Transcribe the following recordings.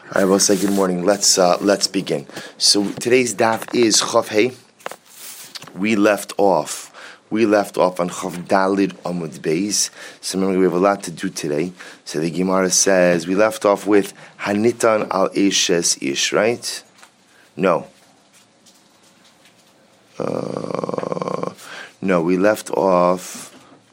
I will say good morning. Let's begin. So today's daf is Chav Hey. We left off on Chav Dalid Amud Beis. So remember, we have a lot to do today. So the Gemara says we left off with Hanitan al Eshes Ish, right? No, we left off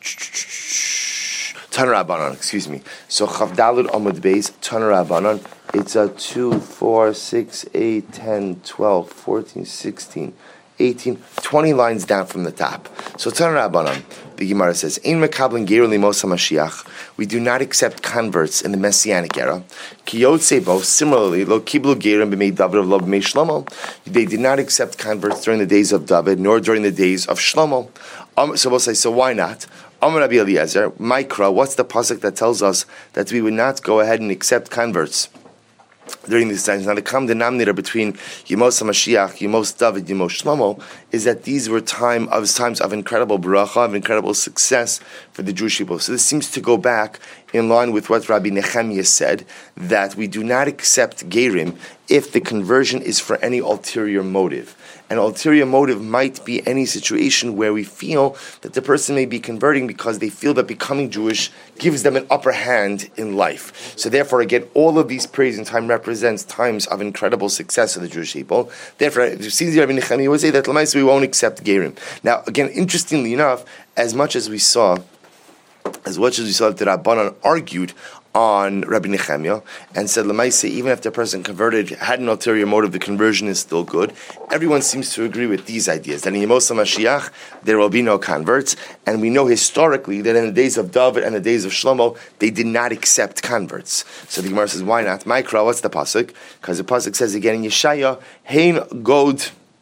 Taner Rabbanan, excuse me. So Chav Dalid Amud Beis, Taner Rabbanan. It's 2, 4, 6, 8, 10, 12, 14, 16, 18, 20 lines down from the top. So Taner Rabbanan, the Gemara says, Ein mekabelin ger limos HaMashiach. We do not accept converts in the Messianic era. Ki yotzei, similarly, lo kiblu gerim b'mei David lo b'mei Shlomo. They did not accept converts during the days of David, nor during the days of Shlomo. So we'll say, so why not? Amar Rabbi Eliezer, Mikra, what's the pasuk that tells us that we would not go ahead and accept converts during these times? Now, the common denominator between Yemos HaMashiach, Yemos David, Yemos Shlomo is that these were times of incredible bracha, of incredible success for the Jewish people. So this seems to go back in line with what Rabbi Nehemiah said, that we do not accept gerim if the conversion is for any ulterior motive. An ulterior motive might be any situation where we feel that the person may be converting because they feel that becoming Jewish gives them an upper hand in life. So therefore, again, all of these periods in time represents times of incredible success of the Jewish people. Therefore, it seems Rabbi Nehemiah would say that we won't accept gerim. Now, again, interestingly enough, as much as we saw that Rabbanan argued on Rabbi Nehemiah and said, Lamaise, even if the person converted, had an ulterior motive, the conversion is still good. Everyone seems to agree with these ideas, that in Yemos HaMashiach, there will be no converts, and we know historically that in the days of David and the days of Shlomo, they did not accept converts. So the Gemara says, why not? Mikra, what's the pasuk? Because the pasuk says again in Yeshaya, Hein Gar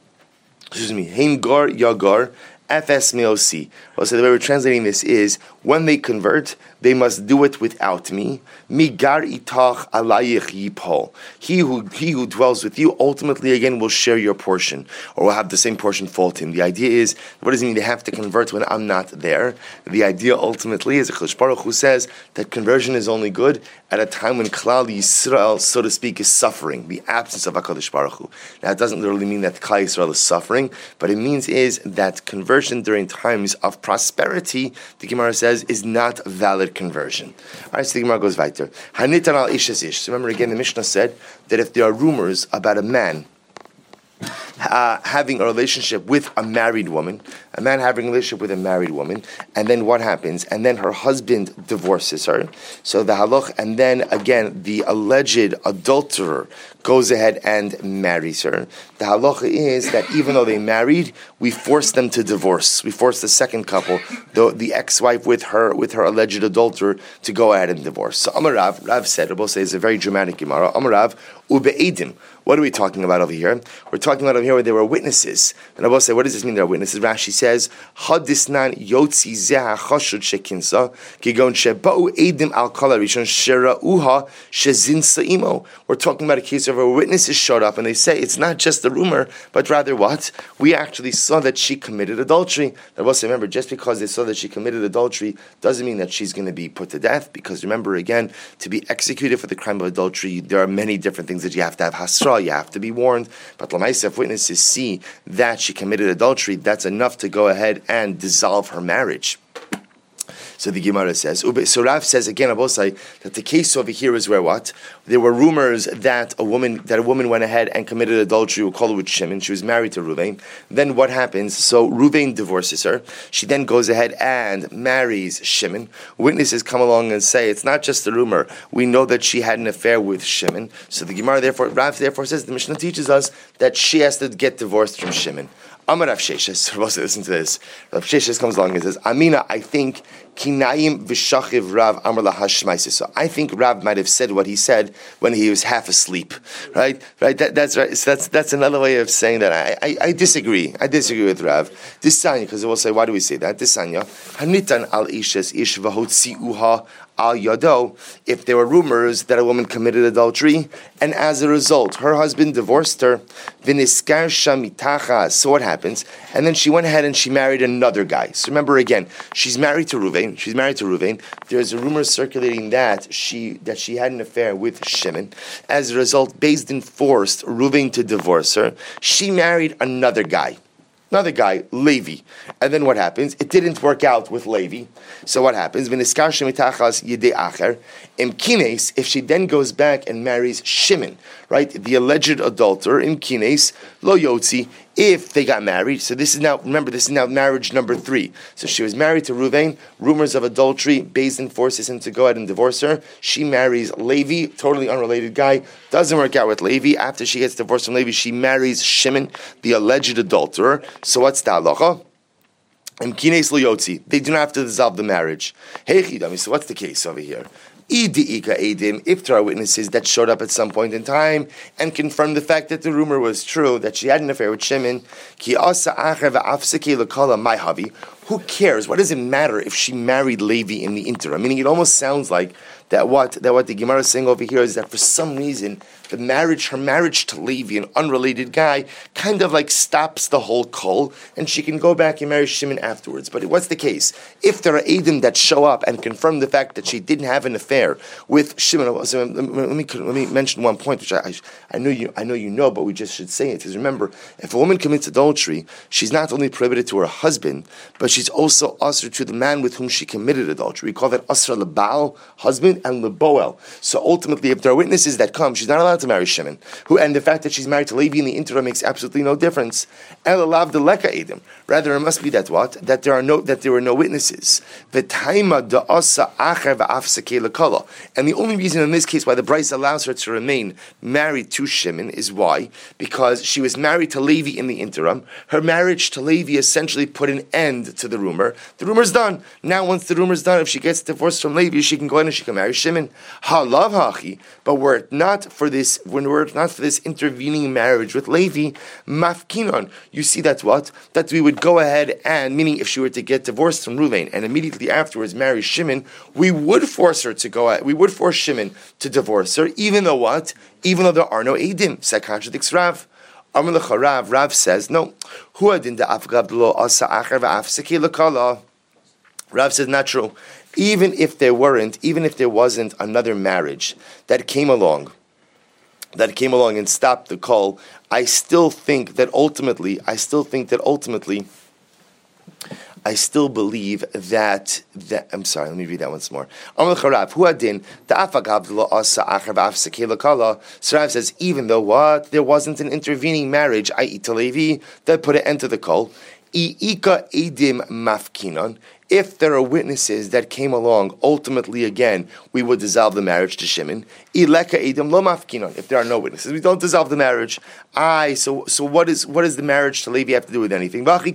Yagar, Fs Meosi. Well, so the way we're translating this is, when they convert, they must do it without me. Migar itach alayich yipol. He who dwells with you ultimately again will share your portion, or will have the same portion fall to him. The idea is, what does it mean they have to convert when I'm not there? The idea ultimately is, HaKadosh Baruch Hu says that conversion is only good at a time when Klal Yisrael, so to speak, is suffering, the absence of HaKadosh Baruch Hu. Now, it doesn't literally mean that Klal Yisrael is suffering, but it means is that conversion during times of prosperity, the Gemara says, is not valid conversion. All right, so the Gemara goes weiter. Hanitan al ishes ish. So remember again, the Mishnah said that if there are rumors about a man having a relationship with a married woman, and then what happens? And then her husband divorces her. So the halach, and then again, the alleged adulterer goes ahead and marries her. The halacha is that even though they married, we force them to divorce. We force the second couple, the ex-wife with her alleged adulterer, to go ahead and divorce. So Amar Rav said, Rabbi says, a very dramatic Gemara. Amar Rav, ube'edim. What are we talking about over here? We're talking about over here where there were witnesses. And I will say, what does this mean there are witnesses? Rashi says, Hadisnan yotzi zeha chashud shekinsa, kigon sheba'u edim al kol harishon shera'uha shezinsa imo. We're talking about a case where witnesses showed up and they say, it's not just a rumor, but rather what? We actually saw that she committed adultery. I will say, remember, just because they saw that she committed adultery doesn't mean that she's going to be put to death, because remember, again, to be executed for the crime of adultery, there are many different things that you have to have hasra, you have to be warned. But Lamaisa, if witnesses see that she committed adultery, that's enough to go ahead and dissolve her marriage. So the Gemara says, so Rav says again, Abosai, that the case over here is where what? There were rumors that a woman went ahead and committed adultery, we'll call it with Shimon. She was married to Ruvain. Then what happens? So Ruvain divorces her. She then goes ahead and marries Shimon. Witnesses come along and say, it's not just a rumor. We know that she had an affair with Shimon. So the Gemara Rav therefore says, the Mishnah teaches us that she has to get divorced from Shimon. Amar Rav Sheshes, listen to this. Rav Sheshes comes along and says, Amina, I think Kinayim v'shachiv Rav Amar lahashmaisis. So I think Rav might have said what he said when he was half asleep, right? That's right. So that's another way of saying that. I disagree. I disagree with Rav. Disanya, because we'll say, why do we say that? Disanya, Hanitan al ishes ish v'hotziuha al yado, if there were rumors that a woman committed adultery, and as a result, her husband divorced her, v'niskar shamitacha, so what happens? And then she went ahead and she married another guy. So remember again, she's married to Ruvain. There's a rumor circulating that she had an affair with Shimon. As a result, Beis Din forced Ruvain to divorce her. She married another guy, Levi. And then what happens? It didn't work out with Levi. So what happens? If she then goes back and marries Shimon, right? The alleged adulterer, Imkines, Lo Yotzi, if they got married. So this is now marriage number 3. So she was married to Ruvain, rumors of adultery, Beis Din forces him to go ahead and divorce her. She marries Levi, totally unrelated guy, doesn't work out with Levi. After she gets divorced from Levi, she marries Shimon, the alleged adulterer. So what's the halacha? They do not have to dissolve the marriage. So what's the case over here? If there are witnesses that showed up at some point in time and confirmed the fact that the rumor was true, that she had an affair with Shimon, who cares? What does it matter if she married Levi in the interim? Meaning, it almost sounds like that what the Gemara is saying over here is that for some reason, her marriage to Levi, an unrelated guy, kind of like stops the whole kol, and she can go back and marry Shimon afterwards. But what's the case? If there are Eidim that show up and confirm the fact that she didn't have an affair with Shimon, so let me mention one point, which I know you know, but we just should say it. Because remember, if a woman commits adultery, she's not only prohibited to her husband, but she's also usher to the man with whom she committed adultery. We call that usher lebal, husband, and leboel. So ultimately, if there are witnesses that come, she's not allowed to marry Shimon. And the fact that she's married to Levi in the interim makes absolutely no difference. El alav de leka edim. Rather, it must be that what? That there were no witnesses. V'taima da'asa acher v'afsakei lekala. And the only reason in this case why the Bryce allows her to remain married to Shimon is why? Because she was married to Levi in the interim. Her marriage to Levi essentially put an end to the rumor. The rumor's done. Now, once the rumor's done, if she gets divorced from Levi, she can go in and she can marry Shimon. Halav hachi. But were it not for this intervening marriage with Levi, mafkinon, you see that's what? That we would go ahead and, meaning if she were to get divorced from Ruvain and immediately afterwards marry Shimon, we would force Shimon to divorce her, even though what? Even though there are no Eidim. So that contradicts Rav. Rav says, no. Rav says, not true. Even if there wasn't another marriage that came along and stopped the call, I still believe that I'm sorry, let me read that once more. So Rav says, even though what? There wasn't an intervening marriage, i.e. to Levi, that put an end to the call. If there are witnesses that came along, ultimately again, we would dissolve the marriage to Shimon. If there are no witnesses, we don't dissolve the marriage. So what does the marriage to Levi have to do with anything? Rather,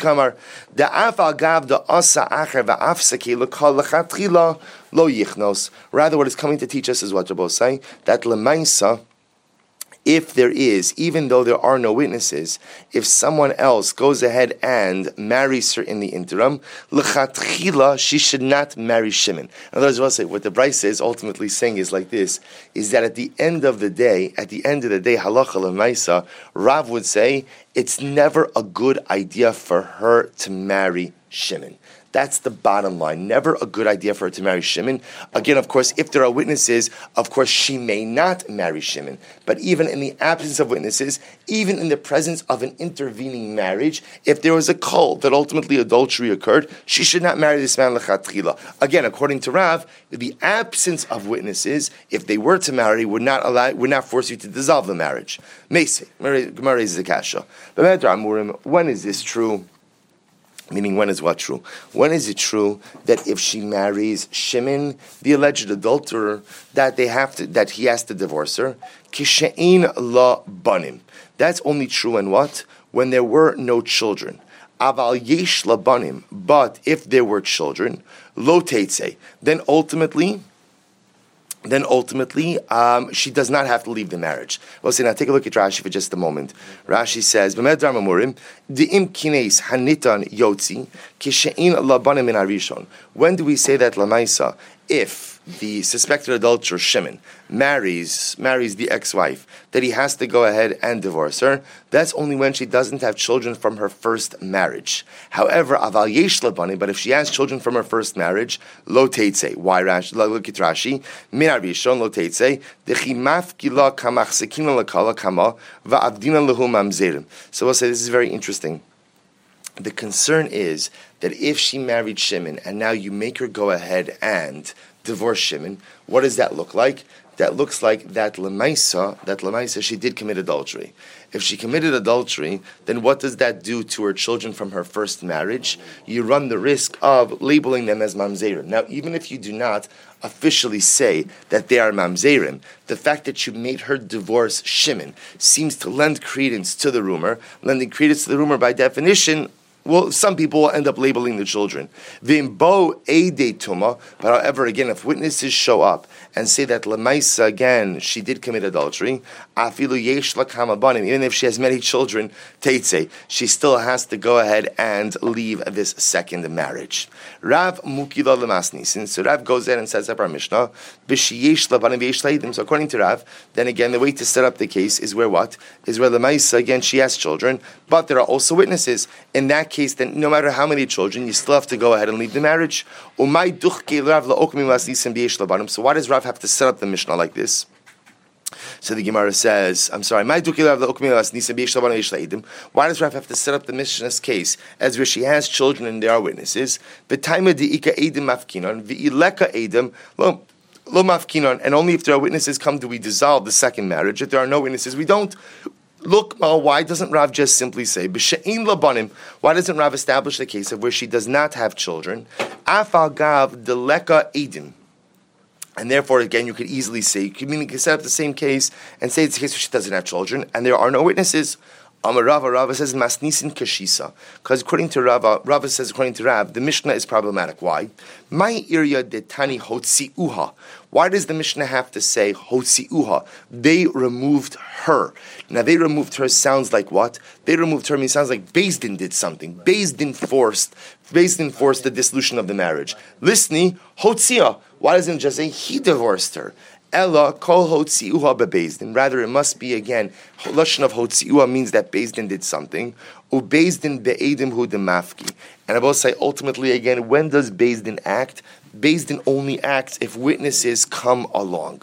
what it's coming to teach us is what Rabbi is saying, that lemaisa, if there is, even though there are no witnesses, if someone else goes ahead and marries her in the interim, l'chatchila, she should not marry Shimon. In other words, I'll say, what the Bryce is ultimately saying is like this, is that at the end of the day, halacha l'maisa, Rav would say, it's never a good idea for her to marry Shimon. That's the bottom line. Never a good idea for her to marry Shimon. Again, of course, if there are witnesses, of course, she may not marry Shimon. But even in the absence of witnesses, even in the presence of an intervening marriage, if there was a cult that ultimately adultery occurred, she should not marry this man lechatchila. Again, according to Rav, the absence of witnesses, if they were to marry, would not force you to dissolve the marriage. Meisei, Gemara raises a kasha. When is this true? Meaning, when is what true? When is it true that if she marries Shimon, the alleged adulterer, that he has to divorce her? Kishein la banim. That's only true when what? When there were no children. Aval yesh la banim. But if there were children, lo teitze. Then ultimately, she does not have to leave the marriage. Well, see, now take a look at Rashi for just a moment. Rashi says, when do we say that lamaisa? If the suspected adulterer Shimon marries the ex-wife, that he has to go ahead and divorce her. That's only when she doesn't have children from her first marriage. However, aval yesh labani, but if she has children from her first marriage, lo teitze. Why Rashi? Look at Rashi. Min arishon lo teitze. Dechi mafkila kamachsekina lakala kama va'avdina lehu mamzerim. So we'll say this is very interesting. The concern is that if she married Shimon and now you make her go ahead and divorce Shimon, what does that look like? That looks like that Lemaisa, she did commit adultery. If she committed adultery, then what does that do to her children from her first marriage? You run the risk of labeling them as mamzerim. Now, even if you do not officially say that they are mamzerim, the fact that you made her divorce Shimon seems to lend credence to the rumor. Lending credence to the rumor, by definition, well, some people will end up labeling the children. Vimbo eidei tuma, but however, again, if witnesses show up and say that Lemaisa, again, she did commit adultery, afilu yesh lakama banim, even if she has many children, teitze, she still has to go ahead and leave this second marriage. Rav mukila lemasnisin, so Rav goes in and says up our Mishnah, b'shiyesh labanim v'yesh laidim. So according to Rav, then again, the way to set up the case is where what? Is where Lemaisa, again, she has children, but there are also witnesses. In that case, then no matter how many children, you still have to go ahead and leave the marriage. So why does Rav have to set up the Mishnah like this? So the Gemara says, why does Rav have to set up the Mishnah's case as where she has children and there are witnesses? And only if there are witnesses come do we dissolve the second marriage. If there are no witnesses, we don't. Look, why doesn't Rav just simply say, B'she'in labanim? Why doesn't Rav establish the case of where she does not have children? Afal gav deleka edim. And therefore, again, you could easily say, you can set up the same case and say it's a case where she doesn't have children, and there are no witnesses. Rava says masnisin kashisa, because according to Rava says according to Rav, the Mishnah is problematic. Why? My area detani hotziuha. Why does the Mishnah have to say hotziuha? They removed her. Now they removed her sounds like what? They removed her means sounds like Beis Din did something. Beis Din forced the dissolution of the marriage. Listni hotzia. Why doesn't it just say he divorced her? Ella kol hotziuha bebeis din. Rather, it must be again. Lashon of hotziuha means that Beis Din did something. Ubeis din be'edim hu demafki. And I will say ultimately again, when does Beis Din act? Beis Din only acts if witnesses come along.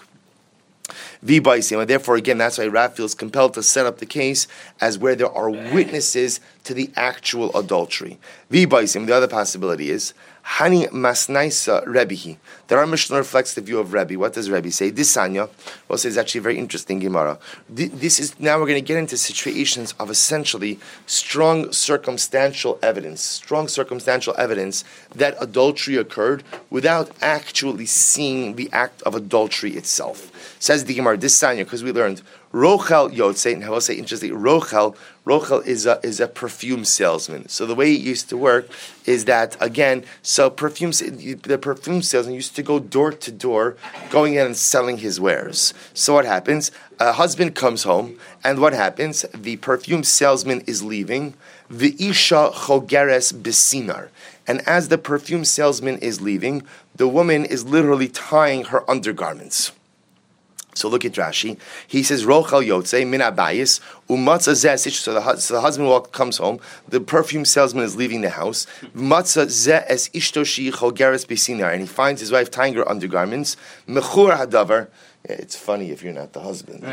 And therefore, again, that's why Rav feels compelled to set up the case as where there are witnesses to the actual adultery. The other possibility is Hani masnaisa Rebbehi. That our Mishnah reflects the view of Rebbe. What does Rebbe say? This Sanya, well, says actually a very interesting Gemara. This is now we're going to get into situations of essentially strong circumstantial evidence that adultery occurred without actually seeing the act of adultery itself. Says the Gemara, this Sanya, because we learned Rochel Yotze, and I will say interesting, Rochel is a perfume salesman. So the way it used to work is that, again, the perfume salesman used to go door to door, going in and selling his wares. So what happens? A husband comes home, and what happens? The perfume salesman is leaving. The Isha chogeres besinar. And as the perfume salesman is leaving, the woman is literally tying her undergarments. So look at Rashi. He says, Rochel Yotze, min abayis, umatza zeh. So the husband comes home, the perfume salesman is leaving the house, matza zeh es ishtoshi chogeres besinar, and he finds his wife tying her undergarments, mechur hadavar. It's funny if you're not the husband.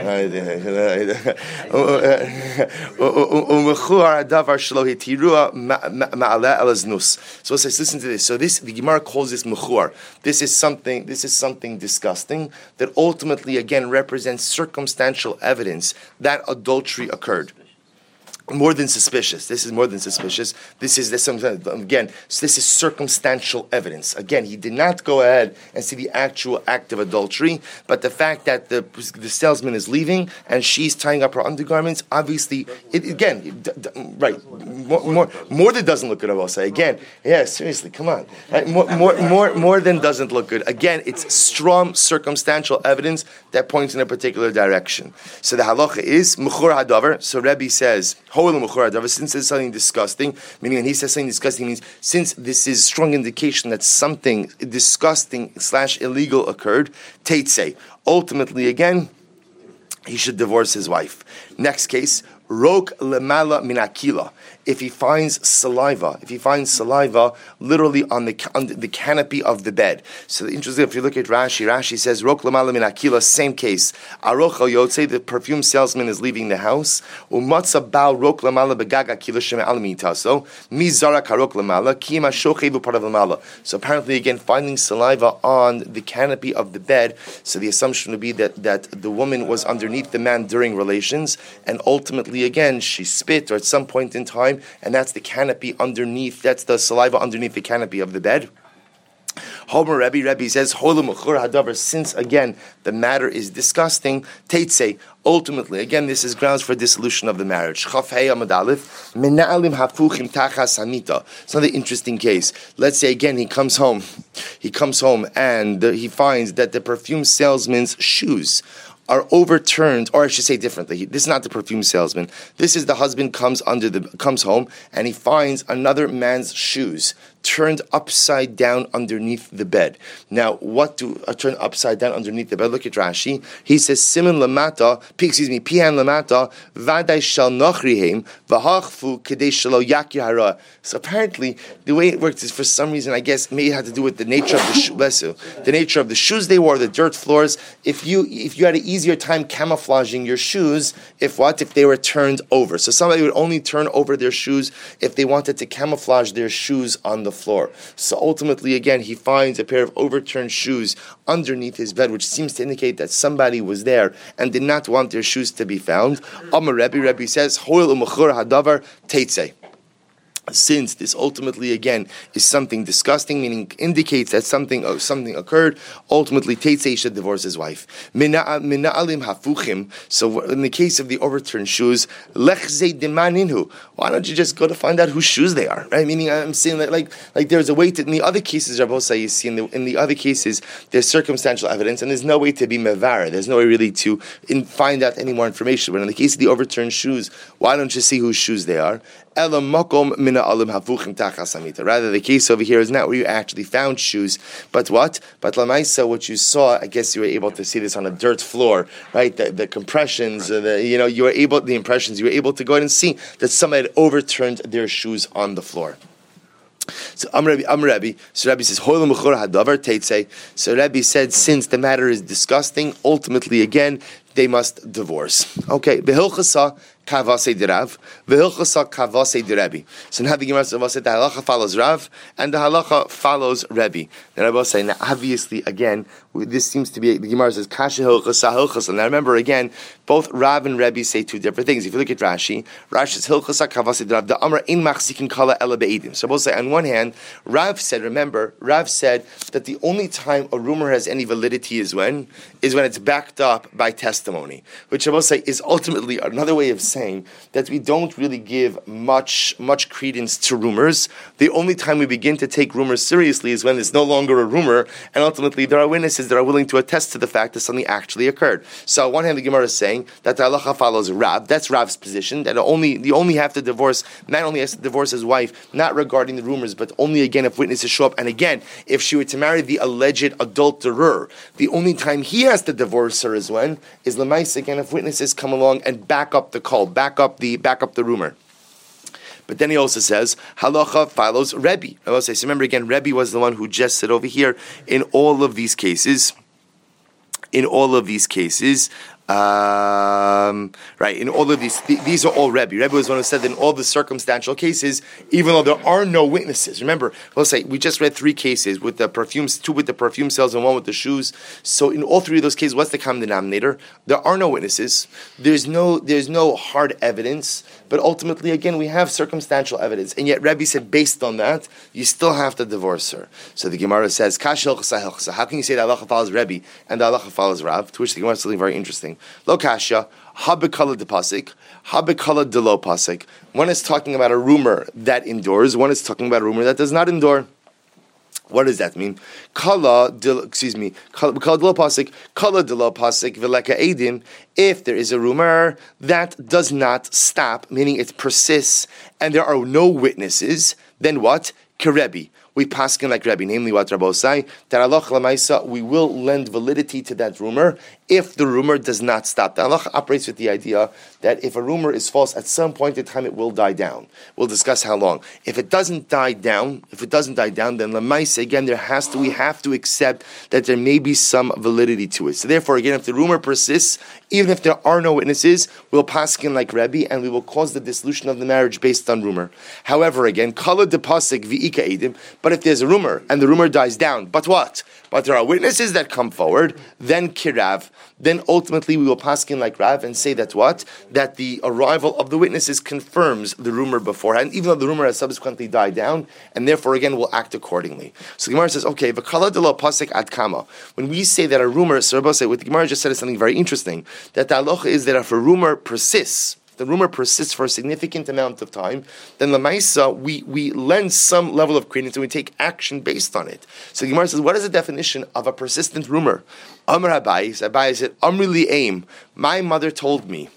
So it says, listen to this. So the Gemara calls this mechur. This is something disgusting that ultimately again represents circumstantial evidence that adultery occurred. More than suspicious. This is more than suspicious. This is circumstantial evidence. Again, he did not go ahead and see the actual act of adultery, but the fact that the salesman is leaving and she's tying up her undergarments, obviously, right? More than doesn't look good. I will say again. Yeah, seriously, come on. Right? More than doesn't look good. Again, it's strong circumstantial evidence that points in a particular direction. So the halacha is mechur hadavar. So Rebbe says, Since there's something disgusting, meaning when he says something disgusting, means since this is strong indication that something disgusting / illegal occurred, Teitse. Ultimately, again, he should divorce his wife. Next case, Rok lemala min akila. If he finds saliva literally on the canopy of the bed. So interesting, if you look at Rashi says Rok lemala min akila, same case. Arocha yotze, the perfume salesman is leaving the house. Umatza bal rok lemala begag akila shema al mitaso. Mizara karok lemala kima shochevu part of lemala. So apparently, again, finding saliva on the canopy of the bed. So the assumption would be that the woman was underneath the man during relations, and ultimately, again, she spit, or at some point in time, and that's the canopy underneath, that's the saliva underneath the canopy of the bed. Homer Rebbe says, since again the matter is disgusting, Teitse, ultimately, again, this is grounds for dissolution of the marriage. It's another interesting case. Let's say again he comes home and he finds that the perfume salesman's shoes are overturned, or I should say differently. This is not the perfume salesman. This is the husband comes home and he finds another man's shoes turned upside down underneath the bed. Now, what do turn upside down underneath the bed? Look at Rashi. He says, "Siman lamata, pihan lamata, vaday shel nochrihem, v'hachfu kedei shelo yakir hara." So apparently, the way it works is for some reason, I guess, maybe it had to do with the nature of the nature of the shoes they wore, the dirt floors. If you had an easier time camouflaging your shoes, if they were turned over. So somebody would only turn over their shoes if they wanted to camouflage their shoes on the floor. So ultimately, again, he finds a pair of overturned shoes underneath his bed, which seems to indicate that somebody was there and did not want their shoes to be found. Amar Rebbe says, "Hoil umachur hadavar teitze." Since this ultimately again is something disgusting, meaning indicates that something occurred, ultimately Teitze should divorce his wife. Mina'alim hafuchim. So in the case of the overturned shoes, lechzei demaninu. Why don't you just go to find out whose shoes they are? Right? Meaning I'm saying that like there's a way to. In the other cases, Rabbi Osai, you see in the other cases there's circumstantial evidence and there's no way to be mevar. There's no way really to find out any more information. But in the case of the overturned shoes, why don't you see whose shoes they are? Rather, the case over here is not where you actually found shoes, but what? But Lamaisa, what you saw, I guess you were able to see this on a dirt floor, right? The compressions, you were able to go ahead and see that somebody had overturned their shoes on the floor. So Rebbe. So Rebbe says, so Rebbe said, since the matter is disgusting, ultimately again they must divorce. Okay, Behilchasa Kavase de Rav, Behilchasa Kavase de Rebbe. So now the Gemara says the halacha follows Rav, and the halacha follows Rebbe. Then Rebbe say, now obviously again, this seems to be the Gemara says Kasha Hilchasa Hilchasa. Now remember again, both Rav and Rebbe say two different things. If you look at Rashi says Hilchasa Kavase de Rav. The Amar in Machzikin Kala Ela Be'edim. So both say on one hand, Rav said that the only time a rumor has any validity is when it's backed up by testimony, which I will say is ultimately another way of saying that we don't really give much credence to rumors. The only time we begin to take rumors seriously is when it's no longer a rumor, and ultimately there are witnesses that are willing to attest to the fact that something actually occurred. So on one hand, the Gemara is saying that the halacha follows Rav. That's Rav's position, that you only have to divorce, man only has to divorce his wife, not regarding the rumors, but only again if witnesses show up, and again, if she were to marry the alleged adulterer, the only time he has to divorce her is when is Lemais, again, if witnesses come along and back up the call, back up the rumor. But then he also says, halacha follows Rebbe. I will say, so remember again, Rebbe was the one who just said over here, in all of these cases, right, in all of these are all Rebbe. Rebbe was the one who said that in all the circumstantial cases, even though there are no witnesses. Remember, let's say we just read 3 cases with the perfumes, 2 with the perfume sales and 1 with the shoes. So in all 3 of those cases, what's the common denominator? There are no witnesses. There's no hard evidence. But ultimately, again, we have circumstantial evidence. And yet Rebbe said, based on that, you still have to divorce her. So the Gemara says, Kash hilchasa hilchasa. How can you say that halacha follows Rebbe and the halacha follows Rav? To which the Gemara is something very interesting. Lo kasha, habekala de pasik, habekala de lo pasik. One is talking about a rumor that endures, one is talking about a rumor that does not endure. What does that mean? Kala de la pasik v'leka edim. If there is a rumor that does not stop, meaning it persists, and there are no witnesses, then what? Kerebi. We paskin like Rebbe, namely what Rabbi say, that Allah Lamaisa, we will lend validity to that rumor if the rumor does not stop. The Allah operates with the idea that if a rumor is false, at some point in time it will die down. We'll discuss how long. If it doesn't die down, then Lamaisa, again, we have to accept that there may be some validity to it. So therefore, again, if the rumor persists, even if there are no witnesses, we'll paskin like Rebbe, and we will cause the dissolution of the marriage based on rumor. However, again, kala de pasik v'ika edim. But if there's a rumor and the rumor dies down, but what? But there are witnesses that come forward, then kirav. Then ultimately we will paskin like Rav and say that what? That the arrival of the witnesses confirms the rumor beforehand, even though the rumor has subsequently died down, and therefore again will act accordingly. So the Gemara says, okay, v'kala de lo pasik ad kama. When we say that a rumor, so Rabbi say, what the Gemara just said is something very interesting, that the halacha is that if a rumor persists, the rumor persists for a significant amount of time, then Lamaisa, we lend some level of credence and we take action based on it. So the Gemara says, what is the definition of a persistent rumor? Amr Abai said, Amri li aim. My mother told me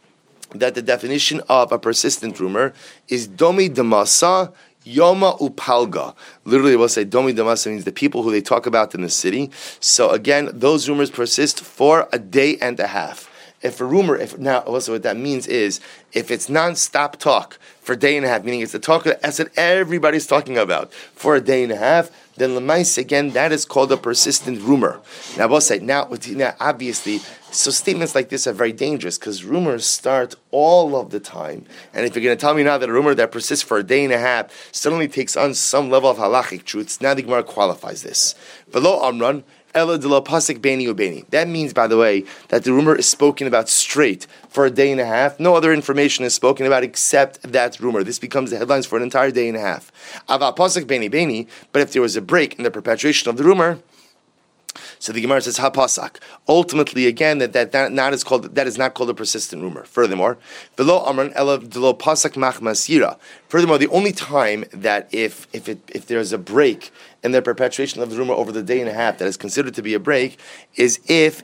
that the definition of a persistent rumor is domi demasa Yoma upalga. Literally, we'll say domi demasa means the people who they talk about in the city. So again, those rumors persist for a day and a half. If a rumor, now also what that means is, if it's non-stop talk for a day and a half, meaning it's the talk that everybody's talking about for a day and a half, then lemais, again, that is called a persistent rumor. Now, we'll say, now obviously, so statements like this are very dangerous because rumors start all of the time. And if you're going to tell me now that a rumor that persists for a day and a half suddenly takes on some level of halachic truths, now the Gemara qualifies this. V'lo amran, ela de lo pasik beni ubeni. That means, by the way, that the rumor is spoken about straight for a day and a half. No other information is spoken about except that rumor. This becomes the headlines for an entire day and a half. Ava pasik beni beni. But if there was a break in the perpetuation of the rumor, so the Gemara says hapasak. Ultimately, again, that is not called a persistent rumor. Furthermore, below amran ela de lo pasak machmasira. Furthermore, the only time that if there's a break in the perpetuation of the rumor over the day and a half that is considered to be a break is if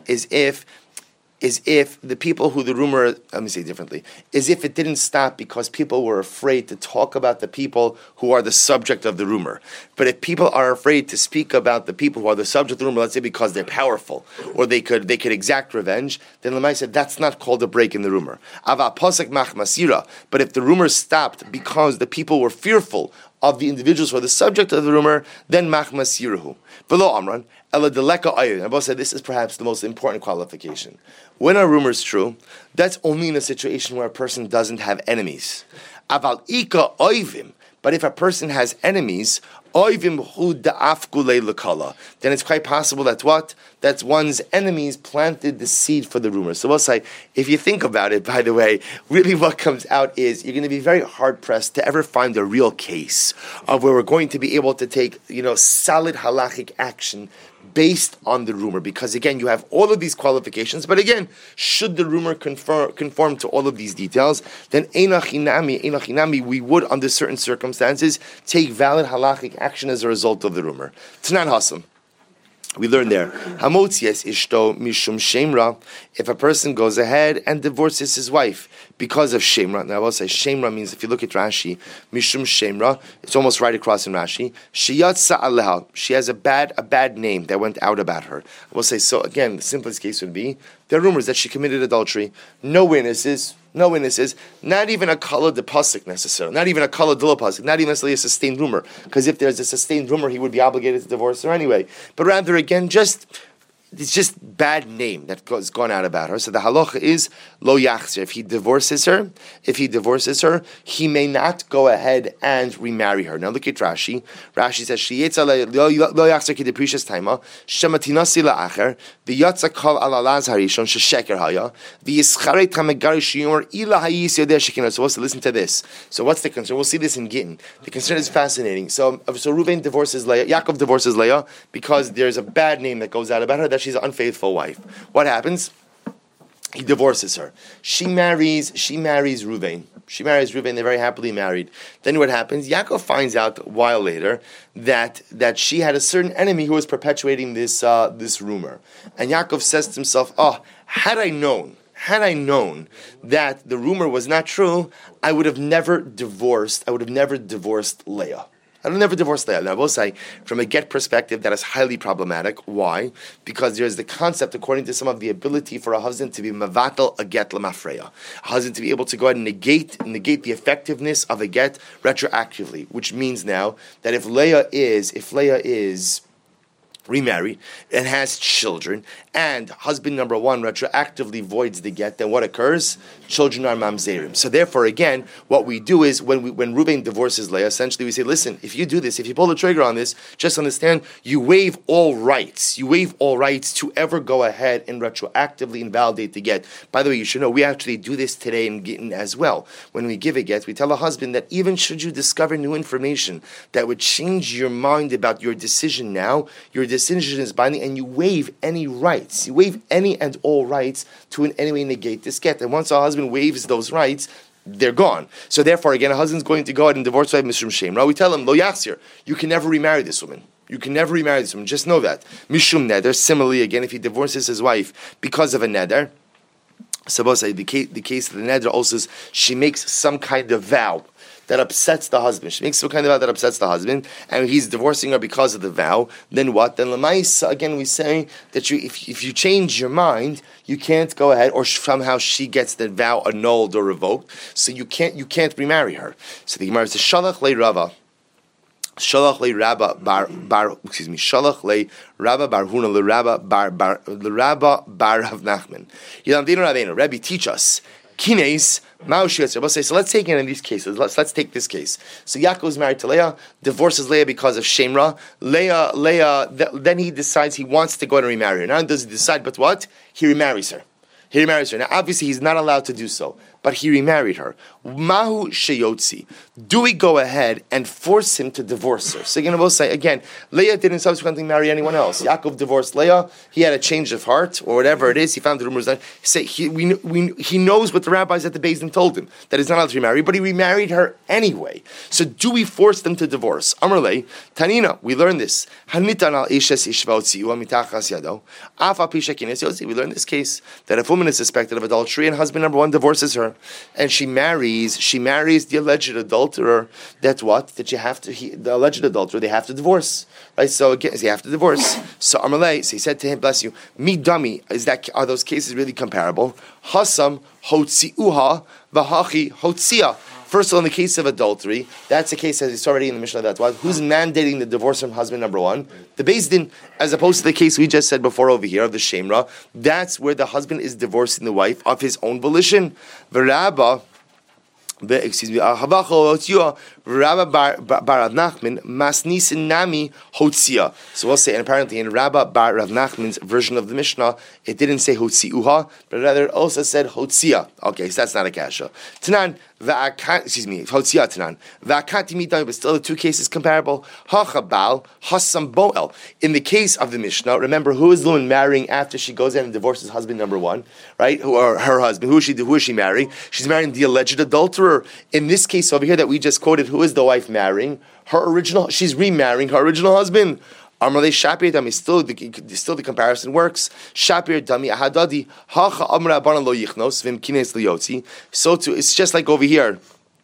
the people who the rumor, let me say it differently, is if it didn't stop because people were afraid to talk about the people who are the subject of the rumor. But if people are afraid to speak about the people who are the subject of the rumor, let's say because they're powerful, or they could exact revenge, then Lamai said that's not called a break in the rumor. Ava posek machmasira. But if the rumor stopped because the people were fearful of the individuals who are the subject of the rumor, then machmas yiruhu. Below Amran, ela deleka ayin. Abba said this is perhaps the most important qualification. When a rumor is true, that's only in a situation where a person doesn't have enemies. Aval ika oivim. But if a person has enemies, oivim hu da'afgulei lekala, then it's quite possible that what? That one's enemies planted the seed for the rumor. So we'll say, if you think about it, by the way, really what comes out is you're going to be very hard-pressed to ever find a real case of where we're going to be able to take, solid halachic action based on the rumor, because again, you have all of these qualifications, but again, should the rumor conform to all of these details, then einachinami, we would, under certain circumstances, take valid halachic action as a result of the rumor. Tanan Hasan. We learn there, Hamotzies ishto mishum shemra, if a person goes ahead and divorces his wife because of shemra. Now I will say shemra means, if you look at Rashi, mishum shemra, it's almost right across in Rashi. Sheyatsa aleha, she has a bad name that went out about her. I will say, so again, the simplest case would be, there are rumors that she committed adultery, no witnesses, not even a kala de pasik necessarily, not even a kala de lo pasik, not even necessarily a sustained rumor, because if there's a sustained rumor, he would be obligated to divorce her anyway. But rather, again, it's just bad name that has gone out about her. So the halacha is lo yachzir. If he divorces her, he may not go ahead and remarry her. Now look at Rashi. Rashi says she yetza lo yachzir ki deprecious taima shematinasi la'acher v'yatza kol alalaz harishon shesheker haya v'yischarei tamegari shiyomer ila hayis yodeh shekinah. So listen to this. So what's the concern? We'll see this in Gittin. The concern is fascinating. So Reuven divorces Leah. Yaakov divorces Leah because there's a bad name that goes out about her that she's an unfaithful wife. What happens? He divorces her. She marries Reuven. She marries Reuven. They're very happily married. Then what happens? Yaakov finds out a while later that she had a certain enemy who was perpetuating this rumor. And Yaakov says to himself, "Oh, had I known that the rumor was not true, I would have never divorced Leah." I would never divorce Leah. Now, I will say, from a get perspective, that is highly problematic. Why? Because there's the concept, according to some, of the ability for a husband to be mavatal a get lamafreya. A husband to be able to go ahead and negate the effectiveness of a get retroactively, which means now that if Leah is remarried and has children, and husband number one retroactively voids the get, then what occurs? Children are mamzerim. So therefore, again, what we do is when Reuven divorces Leah, essentially we say, listen, if you do this, if you pull the trigger on this, just understand you waive all rights. You waive all rights to ever go ahead and retroactively invalidate the get. By the way, you should know we actually do this today in Gittin as well. When we give a get, we tell a husband that even should you discover new information that would change your mind about your decision now, your decision is binding, and you waive any rights. You waive any and all rights to in any way negate this get. And once a husband waives those rights, they're gone. So therefore, again, a husband's going to go ahead and divorce wife Mishum Shemra. We tell him, Lo Yachzir, you can never remarry this woman. You can never remarry this woman. Just know that. Mishum Neder. Similarly, again, if he divorces his wife because of a neder, suppose the case of the neder also is she makes some kind of vow that upsets the husband. She makes some kind of vow that upsets the husband, and he's divorcing her because of the vow. Then what? Then l'maisa, again, we say that if you change your mind, you can't go ahead, or somehow she gets the vow annulled or revoked, so you can't remarry her. So the Gemara says, Shalach le Rava. Shalach le Rabba Shalach le Rabba bar Huna le Rabba bar Rav Nachman. Yilamdinu Rabbeinu, Rabbi, teach us. Kines so let's take it in these cases. Let's take this case. So Yaakov is married to Leah, divorces Leah because of Shemra. Leah. Then he decides he wants to go and remarry her. Not only does he decide, but what? He remarries her. Now, obviously, he's not allowed to do so, but he remarried her. Mahu sheyotzi. Do we go ahead and force him to divorce her? So again, we'll say, again, Leah didn't subsequently marry anyone else. Yaakov divorced Leah. He had a change of heart, or whatever it is. He found the rumors that he knows what the rabbis at the Beis Din told him, that he's not allowed to remarry, but he remarried her anyway. So do we force them to divorce? Amrle, Tanina, we learn this. Hanitan al ishes ishvaotziu mitachas yado. Afa pisha kines yotzi. We learn this case that if a woman is suspected of adultery and husband number one divorces her, and she marries the alleged adulterer, that's what? That the alleged adulterer, they have to divorce. Right? So again, they have to divorce. So Amalei, so he said to him, bless you, mi dummy, are those cases really comparable? Hasam hotziuha v'hachi hotzia. First of all, in the case of adultery, that's a case, as it's already in the Mishnah, that's what, who's mandating the divorce from husband number one? The Beis Din, as opposed to the case we just said before over here of the Shemra, that's where the husband is divorcing the wife of his own volition. Rabba bar Nachman masnisin nami hotzia. So we'll say, and apparently in Rabba bar Rav Nachman's version of the Mishnah, it didn't say hotziuha, but rather it also said hotzia. Okay, so that's not a kasha. Tanan. Hotzia Tanan. But still the two cases comparable. Hachabal, Hassam Boel. In the case of the Mishnah, remember, who is the woman marrying after she goes in and divorces husband number one, right? Or her husband. Who is she marrying? She's marrying the alleged adulterer. In this case over here that we just quoted, who is the wife marrying? She's remarrying her original husband. Amrle Shapir Dami, still the comparison works. Shapir Dami Ahadadi Hacha Amra Abana Lo Yichnos Vim Kines Liyotzi. So too, it's just like over here.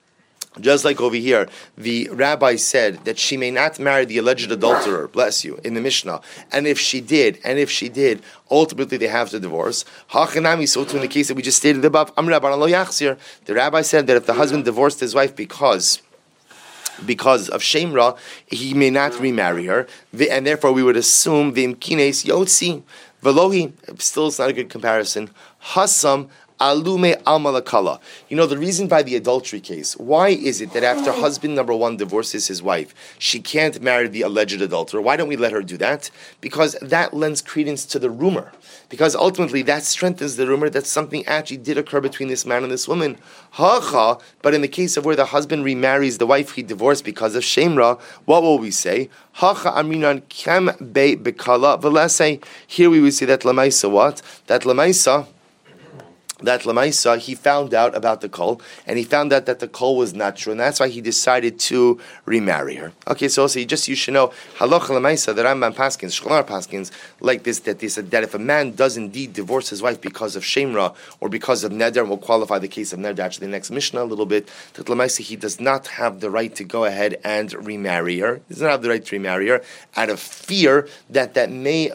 The rabbi said that she may not marry the alleged adulterer, bless you, in the Mishnah. And if she did, ultimately they have to divorce. Hachanami, so too in the case that we just stated above, Amra Abana Lo Yachzir, the rabbi said that if the husband divorced his wife because of Shemra, he may not remarry her, and therefore we would assume Vim Kines Yotzi Velohi. Still, it's not a good comparison. Hasam Alume Almalakala. You know, the reason by the adultery case, why is it that after husband number one divorces his wife, she can't marry the alleged adulterer? Why don't we let her do that? Because that lends credence to the rumor. Because ultimately that strengthens the rumor that something actually did occur between this man and this woman. Hacha, but in the case of where the husband remarries the wife he divorced because of Shemra, what will we say? Hacha Aminan Kem Be Bekala Velese. Here we would say that Lamaisa what? That Lamaisa, that Lamaisa, he found out about the Kol, and he found out that the Kol was not true, and that's why he decided to remarry her. Okay, so also you should know, Halacha Lamaisa, that Rambam Paskins, Shkolar Paskins, like this, that they said that if a man does indeed divorce his wife because of Shemra, or because of Neder, and we'll qualify the case of Neder, actually the next Mishnah a little bit, that Lamaisa, he does not have the right to go ahead and remarry her. He does not have the right to remarry her, out of fear that may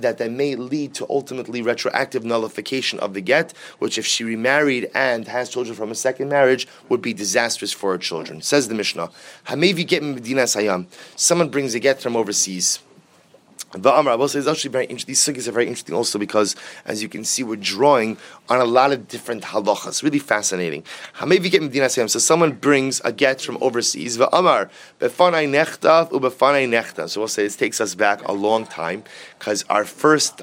lead to ultimately retroactive nullification of the get, which if she remarried and has children from a second marriage, would be disastrous for her children. Says the Mishnah, Hamevi get Medina Sayam. Someone brings a get from overseas. The Amr, I will say, is actually very interesting. These sugis are very interesting also because, as you can see, we're drawing on a lot of different halachas. Really fascinating. Hamevi get Medina Sayam. So someone brings a get from overseas. The Amr, befanai nechtav ubefanai nechtav. So we'll say this takes us back a long time because our first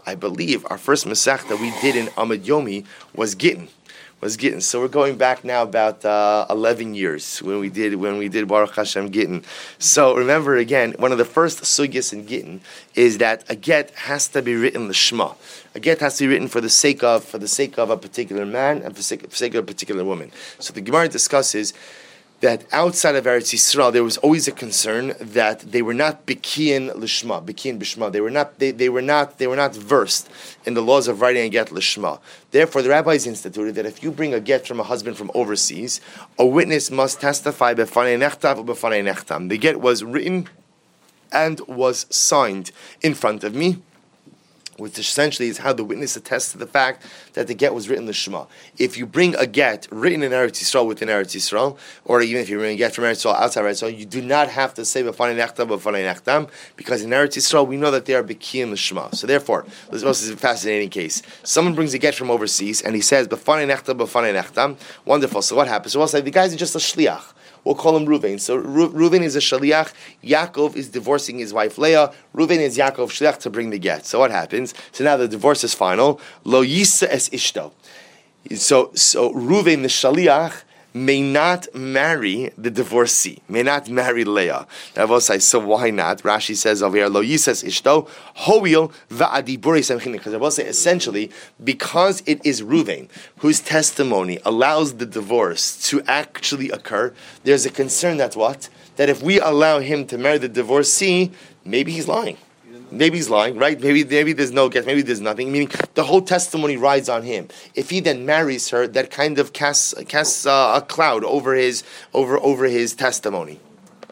Masechta we did in Amud Yomi was Gittin. So we're going back now about 11 years when we did Baruch Hashem Gittin. So remember again, one of the first sugyas in Gittin is that a get has to be written l'shma. A get has to be written for the sake of a particular man and for the sake of a particular woman. So the Gemara discusses that outside of Eretz Yisrael, there was always a concern that they were not bikiyin l'shma, bikiyin b'shma. They were not versed in the laws of writing a get l'shma. Therefore, the rabbis instituted that if you bring a get from a husband from overseas, a witness must testify b'fanei nechtav or b'fanei nechtam. The get was written and was signed in front of me, which essentially is how the witness attests to the fact that the get was written l'shma. If you bring a get written in Eretz Yisrael within Eretz Yisrael, or even if you bring a get from Eretz Yisrael outside Eretz Yisrael, you do not have to say b'fanei nechtam, b'fanei nechtam, because in Eretz Yisrael we know that they are b'kiyim l'shma. So therefore, this is a fascinating case. Someone brings a get from overseas and he says b'fanei nechtam, b'fanei nechtam. Wonderful. So what happens? So we'll say the guy's just a shliach. We'll call him Ruvain. So Ruvain is a shaliach. Yaakov is divorcing his wife Leah. Ruvain is Yaakov's shaliach to bring the get. So what happens? So now the divorce is final. Lo yisa es ishto. So Ruvain the shaliach may not marry the divorcee, may not marry Leah. So why not? Rashi says over here, Lo yisas ishto, hoil va'adiburi semchini. Because I will say, essentially, because it is Ruvain whose testimony allows the divorce to actually occur, there's a concern that if we allow him to marry the divorcee, maybe he's lying. Maybe he's lying, right? Maybe there's no get, maybe there's nothing. Meaning the whole testimony rides on him. If he then marries her, that kind of casts a cloud over his testimony.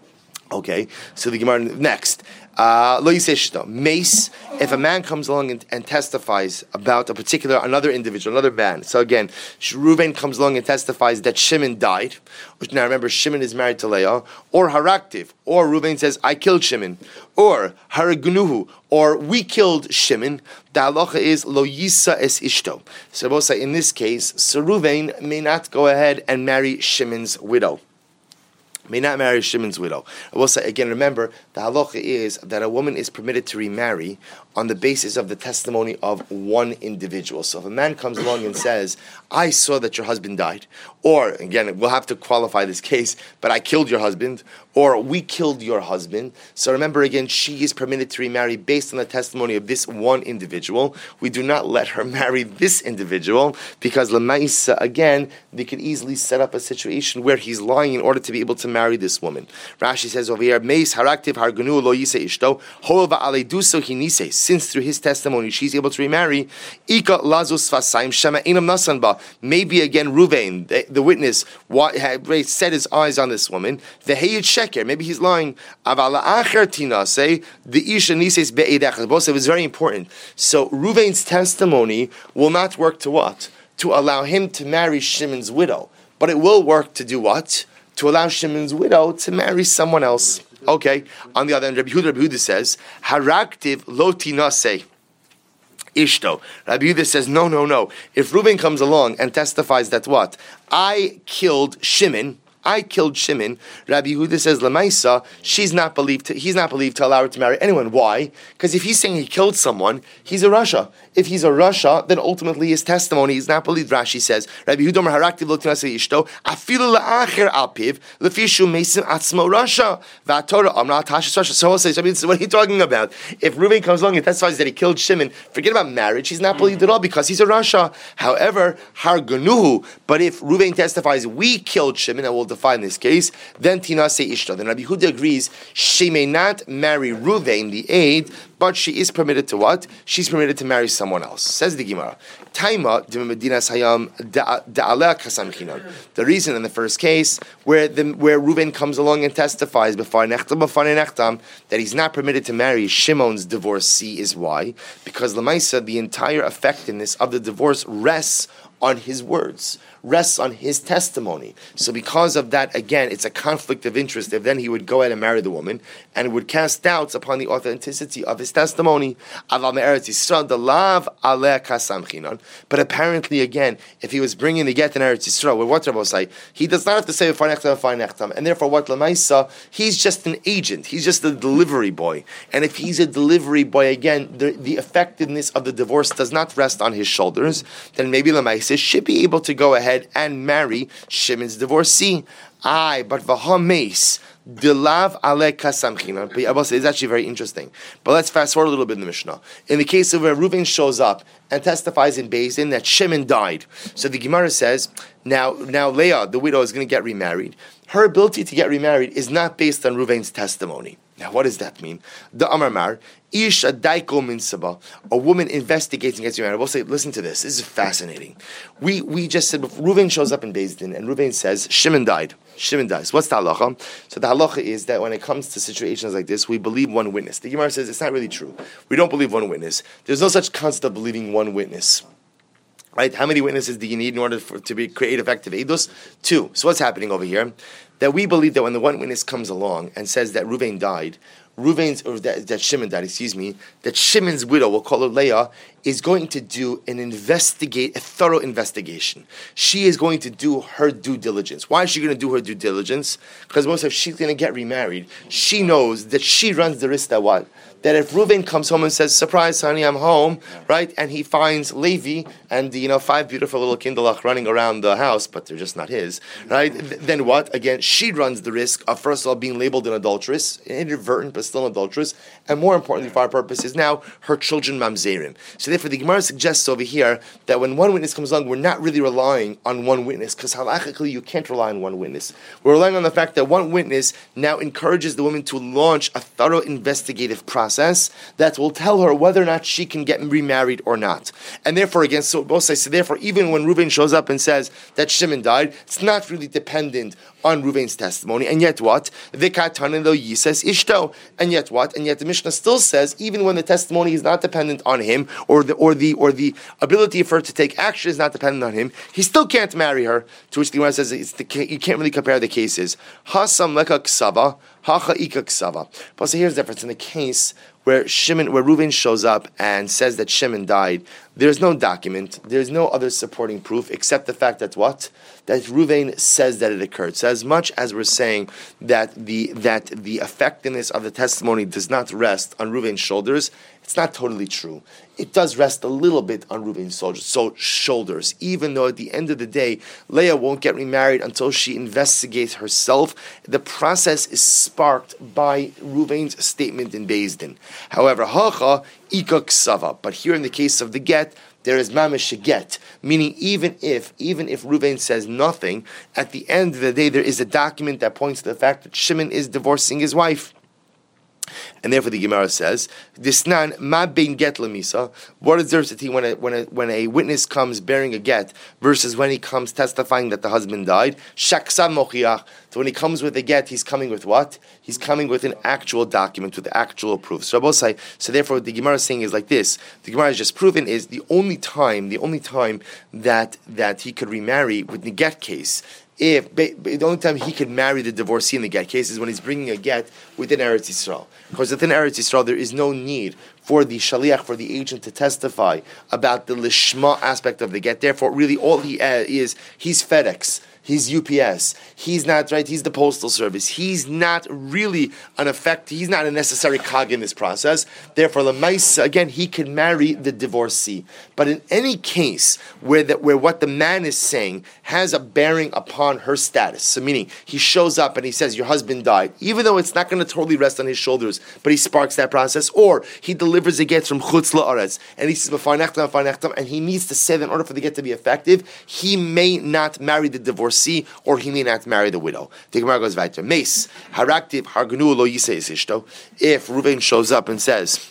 Okay, so the Gemara next. Lo yiseshto mace. If a man comes along and testifies about another individual, another man. So again, Reuven comes along and testifies that Shimon died. Now remember, Shimon is married to Leah. Or haraktiv. Or Reuven says, I killed Shimon. Or haragunuhu. Or we killed Shimon. The halacha is lo yisa es ishto. So we'll say in this case, so Reuven may not go ahead and marry Shimon's widow. May not marry Shimon's widow. I will say again, remember, the halacha is that a woman is permitted to remarry on the basis of the testimony of one individual. So if a man comes along and says, I saw that your husband died, or again, we'll have to qualify this case, but I killed your husband, or we killed your husband. So remember again, she is permitted to remarry based on the testimony of this one individual. We do not let her marry this individual because Lamaisa, again, they could easily set up a situation where he's lying in order to be able to marry this woman. Rashi says over here, Meis haraktiv harganu lo yise ishto, ho'va aleduso hinise. Since through his testimony she's able to remarry, Ika lazus fasaim shema inam nasanba. Maybe again Ruvain, the witness, had set his eyes on this woman. Veheyit sheker. Maybe he's lying. Avala acher tina say the isha nises be'edach. Both it was very important. So Ruvain's testimony will not work to what? To allow him to marry Shimon's widow, but it will work to do what? To allow Shimon's widow to marry someone else. Okay. On the other hand, Rabbi Yehuda says, Haraktiv lo tinase ishto. Rabbi Yehuda says, no. If Reuven comes along and testifies that what? I killed Shimon, I killed Shimon, Rabbi Yehuda says, Lamaisa, he's not believed to allow her to marry anyone. Why? Because if he's saying he killed someone, he's a Rasha. If he's a Rasha, then ultimately his testimony is not believed. Rashi says, Rabbi Yehuda Omer haraktiv lo tinasei ishto, afilu la'acher alpiv, lefishu mesim atzmo Rasha, v'atorah amra tashis Rasha. So he'll say, what are you talking about? If Reuven comes along and testifies that he killed Shimon, forget about marriage, he's not believed at all because he's a Rasha. However, har ganuhu, but if Reuven testifies we killed Shimon, and we'll define this case, then tinasei ishto. Then Rabbi Yehuda agrees she may not marry Reuven, the aide, but she is permitted to what? She's permitted to marry someone else. Says the Gemara. Taima de Medinas Hayam da'aleh kasam chinon. The reason in the first case where Reuven comes along and testifies before nechtam that he's not permitted to marry Shimon's divorcee is why? Because Lamaisa, the entire effectiveness of the divorce rests on his words, rests on his testimony. So because of that, again, it's a conflict of interest if then he would go ahead and marry the woman and would cast doubts upon the authenticity of his testimony. But apparently, again, if he was bringing the get in Eretz Yisrael, what Rabbi say, he does not have to say and therefore what Lamaisa, he's just an agent, he's just a delivery boy. And if he's a delivery boy, again, the effectiveness of the divorce does not rest on his shoulders, then maybe Lamaisa should be able to go ahead and marry Shimon's divorcee. But Vahames Dilav Ale Kasamchina. But Abba says it's actually very interesting. But let's fast forward a little bit in the Mishnah. In the case of where Reuven shows up and testifies in Beis Din that Shimon died. So the Gemara says, now Leah, the widow, is going to get remarried. Her ability to get remarried is not based on Reuven's testimony. Now, what does that mean? The Amar Mar, Ish Adaiko Min Saba, a woman investigates and gets remarried. We'll say, listen to this. This is fascinating. We just said, Reuven shows up in Beis Din, and Reuven says, Shimon died. Shimon dies. What's the halacha? So the halacha is that when it comes to situations like this, we believe one witness. The Gemara says it's not really true. We don't believe one witness. There's no such concept of believing one witness. Right? How many witnesses do you need in order to create effective eidos? 2. So what's happening over here? That we believe that when the one witness comes along and says that Reuven died, that Shimon died, that Shimon's widow, we'll call her Leah, is going to do a thorough investigation. She is going to do her due diligence. Why is she going to do her due diligence? Because most of she's going to get remarried, she knows that she runs the risk that what? That if Reuven comes home and says, surprise, honey, I'm home, right? And he finds Levi and 5 beautiful little kindlech running around the house, but they're just not his, right? Then what? Again, she runs the risk of, first of all, being labeled an adulteress, inadvertent, but still an adulteress, and more importantly for our purposes now, her children mamzerim. So therefore the Gemara suggests over here that when one witness comes along, we're not really relying on one witness, because halachically you can't rely on one witness. We're relying on the fact that one witness now encourages the woman to launch a thorough investigative process that will tell her whether or not she can get remarried or not. And therefore, again, so both sides, so therefore, even when Reuven shows up and says that Shimon died, it's not really dependent on Reuven's testimony. And yet what? Vikatanin lo yises ishto. And yet what? And yet the Mishnah still says, even when the testimony is not dependent on him, or the ability for her to take action is not dependent on him, he still can't marry her. To which the Gemara says you can't really compare the cases. Hasam leka ksava, hacha ika ksava. But so here's the difference. In the case where Reuven shows up and says that Shimon died, there's no document, there's no other supporting proof except the fact that what? That Reuven says that it occurred. So as much as we're saying that the effectiveness of the testimony does not rest on Reuven's shoulders, it's not totally true. It does rest a little bit on Reuven's shoulders, even though at the end of the day, Leah won't get remarried until she investigates herself. The process is sparked by Reuven's statement in Beis Din. However, hacha ika ksava. But here in the case of the get, there is mamish a get, meaning even if Reuven says nothing, at the end of the day there is a document that points to the fact that Shimon is divorcing his wife. And therefore the Gemara says, "Disnan ma bein get lemisa." What is there to see when a witness comes bearing a get versus when he comes testifying that the husband died? Shaksa mochiach. So when he comes with a get, he's coming with what? He's coming with an actual document, with actual proof. So therefore what the Gemara is saying is like this. The Gemara has just proven is the only time that he could remarry with the get case. The only time he could marry the divorcee in the get case is when he's bringing a get within Eretz Yisrael. Because within Eretz Yisrael, there is no need for the shaliach, for the agent to testify about the lishma aspect of the get. Therefore, really all he is, he's FedEx. He's UPS. He's not, right, he's the Postal Service. He's not really he's not a necessary cog in this process. Therefore, Lamaisa, again, he can marry the divorcee. But in any case where what the man is saying has a bearing upon her status, so meaning he shows up and he says, your husband died, even though it's not going to totally rest on his shoulders, but he sparks that process, or he delivers a get from Chutz La'aretz, and he says, and he needs to say that in order for the get to be effective, he may not marry the divorcee, or he may not marry the widow. The Gemara goes weiter. Meis, haraktiv hargnu lo yisei ishto. If Reuven shows up and says,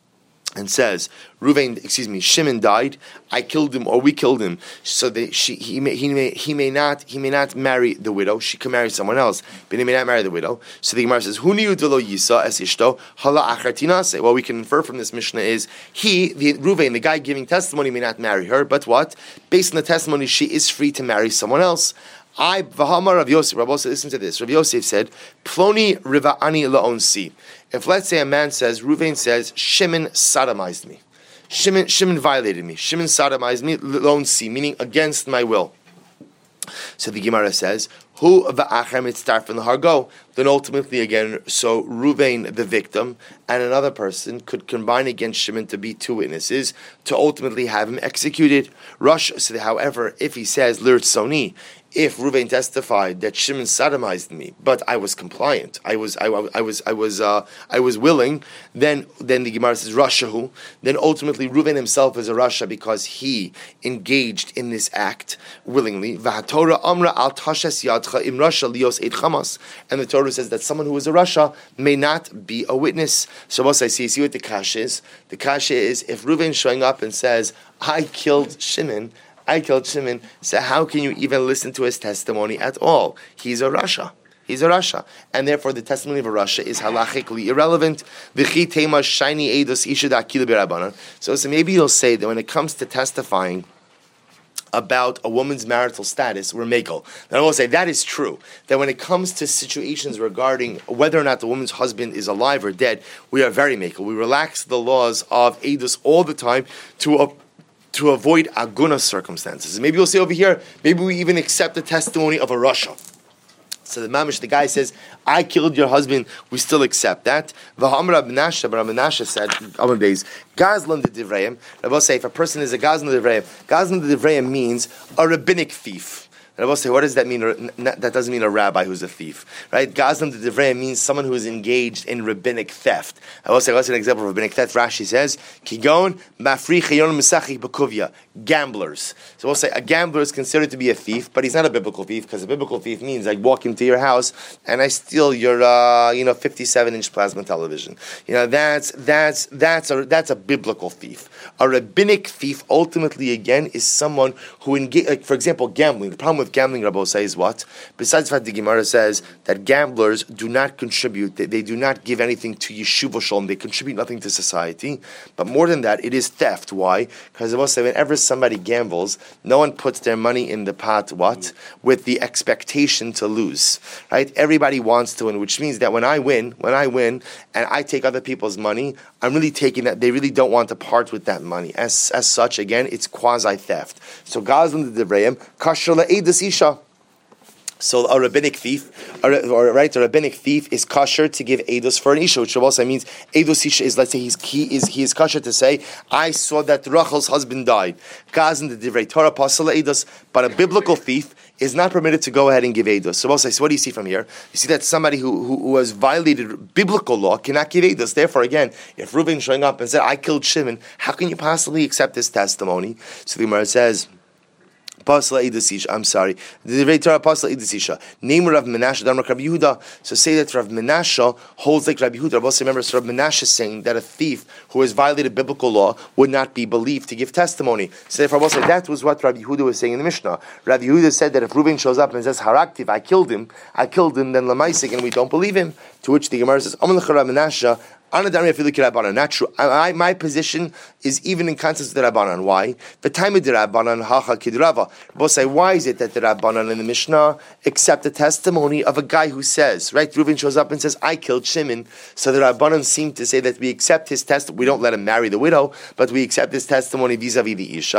Shimon died, I killed him, or we killed him, so that he may not marry the widow. She can marry someone else, but he may not marry the widow. So the Gemara says, Huniyu delo yisa es ishto hala achar tinase. What we can infer from this Mishnah is Reuven, the guy giving testimony, may not marry her, but what? Based on the testimony, she is free to marry someone else. V'hamar Rav Yosef, Rav Yosef, listen to this. Rav Yosef said, Ploni riva'ani la'onsi. If let's say a man says, Reuven says, Shimon sodomized me. Shimon violated me. Shimon sodomized me, la'onsi, meaning against my will. So the Gemara says, Hu va'achem itztarfen l'hargo. Then ultimately again, so Reuven, the victim, and another person could combine against Shimon to be two witnesses to ultimately have him executed. However, if he says, Lirtzoni, if Reuven testified that Shimon sodomized me, but I was compliant, I was willing, then the Gemara says Rashahu. Then ultimately Reuven himself is a Rasha because he engaged in this act willingly. V'hatorah amra al tashes yadcha im Rasha lios eid chamas. And the Torah says that someone who is a Rasha may not be a witness. So what I see what the kash is. The kash is if Reuven showing up and says, I killed Shimon, so how can you even listen to his testimony at all? He's a Rasha. And therefore the testimony of a Rasha is halachically irrelevant. So maybe you'll say that when it comes to testifying about a woman's marital status, we're mekel. Then I will say that is true. That when it comes to situations regarding whether or not the woman's husband is alive or dead, we are very mekel. We relax the laws of edus all the time to avoid aguna circumstances. And maybe you'll say over here, maybe we even accept the testimony of a Rasha. So the guy says, I killed your husband, we still accept that. V'ham Rab Menashe said, Amar days, Gazlan de Divrayim. I will say, if a person is a Gazlan de Divrayim means a rabbinic thief. And I will say, what does that mean? That doesn't mean a rabbi who's a thief, right? Gazlan de Divrayim means someone who is engaged in rabbinic theft. I will say, what's an example of rabbinic theft? Rashi says, Kigon mafri chayon mesachi bekuvya, gamblers. So we'll say a gambler is considered to be a thief, but he's not a biblical thief, because a biblical thief means I walk into your house and I steal your 57-inch plasma television. That's a biblical thief. A rabbinic thief ultimately again is someone who engage, like for example, gambling. The problem with gambling, Rabbi say, is what? Besides the fact the Gemara says that gamblers do not contribute, they do not give anything to Yeshuva Shalom, they contribute nothing to society. But more than that, it is theft. Why? Because Rabbi say, whenever somebody gambles, no one puts their money in the pot, what? With the expectation to lose. Right? Everybody wants to win, which means that when I win, and I take other people's money, I'm really taking that, they really don't want to part with that money. As such, again, it's quasi-theft. So Gazlan de Devrayim, kasher le'edus isha. So a rabbinic thief, a rabbinic thief is kosher to give edus for an isha, which also means edus isha is, let's say he is kosher to say, I saw that Rachel's husband died. Gazlan de Divrei Torah pasal edus, but a biblical thief is not permitted to go ahead and give edus. So what do you see from here? You see that somebody who has violated biblical law cannot give edus. Therefore, again, if Reuven showing up and said, I killed Shimon, how can you possibly accept this testimony? So the Gemara says, I'm sorry. The Torah Pasla Idisisha. Name Rav Menashe, Dharma Rabbi Yehuda. So say that Rav Menashe holds like Rabbi Yehuda. Also remember, Rav Menashe is saying that a thief who has violated biblical law would not be believed to give testimony. So therefore, also that was what Rabbi Yehuda was saying in the Mishnah. Rabbi Yehuda said that if Reuven shows up and says Haraktiv, I killed him, then Lamaisik, and we don't believe him. To which the Gemara says, Rav Menashe. Not true. My position is even in context of the Rabbanan. Why? The time of the Rabbanan, hacha kidrava. Both say, why is it that the Rabbanan in the Mishnah accept the testimony of a guy who says, right? Reuven shows up and says, I killed Shimon. So the Rabbanan seem to say that we accept his testimony. We don't let him marry the widow, but we accept his testimony vis-a-vis the Isha.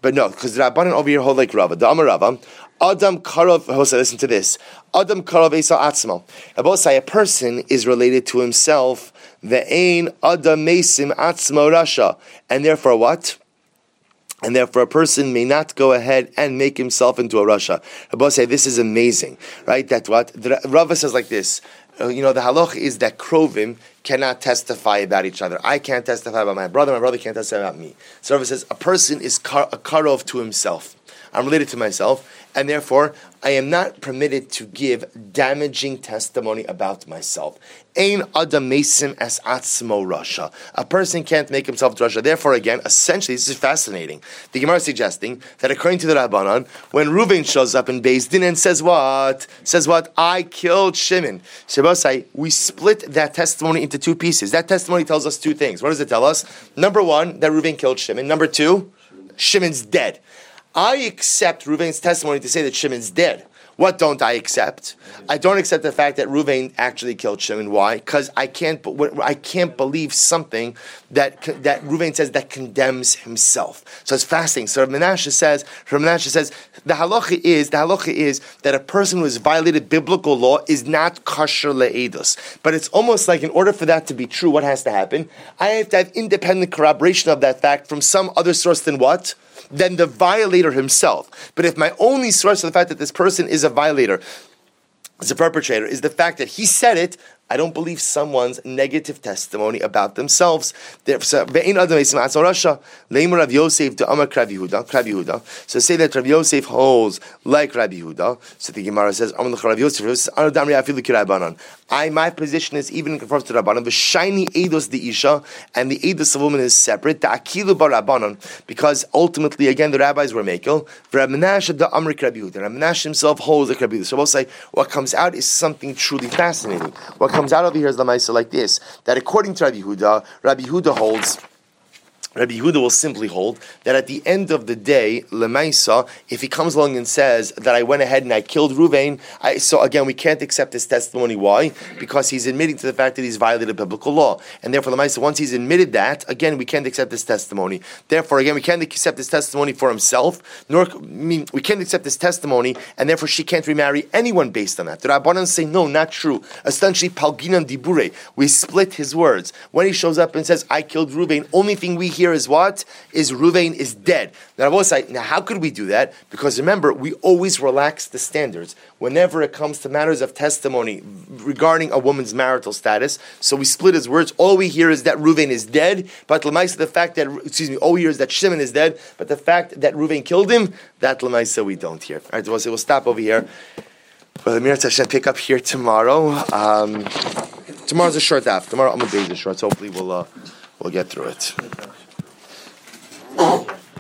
But no, because the Rabbanan over here hold like Rava. The Amar Rava, Adam Karov, listen to this. Adam Karov Esau Atzmo. A person is related to himself, Ve'ein Adam Mesim Atzmo Rasha. And therefore what? And therefore a person may not go ahead and make himself into a Rasha. Rabbi say this is amazing, right? That what? The Rava says like this. The halach is that krovim cannot testify about each other. I can't testify about my brother can't testify about me. So Rava says a person is a karov to himself. I'm related to myself, and therefore I am not permitted to give damaging testimony about myself. Ein adam mesim es atzmo rasha. A person can't make himself rasha. Therefore, again, essentially, this is fascinating. The Gemara is suggesting that according to the Rabbanan, when Reuven shows up in Beis Din and says what? I killed Shimon. Shabbosai, we split that testimony into two pieces. That testimony tells us two things. What does it tell us? Number one, that Reuven killed Shimon. Number two, Shimon's dead. I accept Reuven's testimony to say that Shimon's dead. What don't I accept? I don't accept the fact that Reuven actually killed Shimon. Why? Because I can't believe something that Reuven says that condemns himself. So it's fascinating. So Rav Menashe says the halacha is that a person who has violated biblical law is not kosher le'edus. But it's almost like in order for that to be true, what has to happen? I have to have independent corroboration of that fact from some other source than what? Than the violator himself. But if my only source of the fact that this person is a violator, is a perpetrator, is the fact that he said it, I don't believe someone's negative testimony about themselves. So say that Rav Yosef holds like Rabbi Yehuda. So the Gemara says, my position is even in conformity to Rabbanan. The shiny eidos the isha and the eidos of woman is separate. The akilu bar Rabbanan, because ultimately, again, the rabbis were makel. Rav Menashe the Amrik Rabbi Yehuda. Rav Menashe himself holds like Rabbi Yehuda. So we'll say what comes out is something truly fascinating. What comes out over here is the Maisa like this, that according to Rabbi Yehuda holds, Rabbi Yehuda will simply hold that at the end of the day, Lemaisa, if he comes along and says that I went ahead and I killed Reuven, so again, we can't accept his testimony. Why? Because he's admitting to the fact that he's violated biblical law. And therefore, Lemaisa, once he's admitted that, again, we can't accept his testimony. Therefore, again, we can't accept his testimony for himself, we can't accept his testimony, and therefore she can't remarry anyone based on that. The Rabbanan say, no, not true. Essentially, Palginan Dibure, we split his words. When he shows up and says, I killed Reuven, only thing we hear is what? Is Reuven is dead. Now how could we do that? Because remember, we always relax the standards whenever it comes to matters of testimony regarding a woman's marital status. So we split his words. All we hear is that Reuven is dead, but Lemaisa, the fact that, all we hear is that Shimon is dead, but the fact that Reuven killed him, that Lemaisa we don't hear. All right, we'll stop over here. Well, Amir Hashem pick up here tomorrow. Tomorrow's a short after. Tomorrow Amud Beis is short, so hopefully we'll get through it.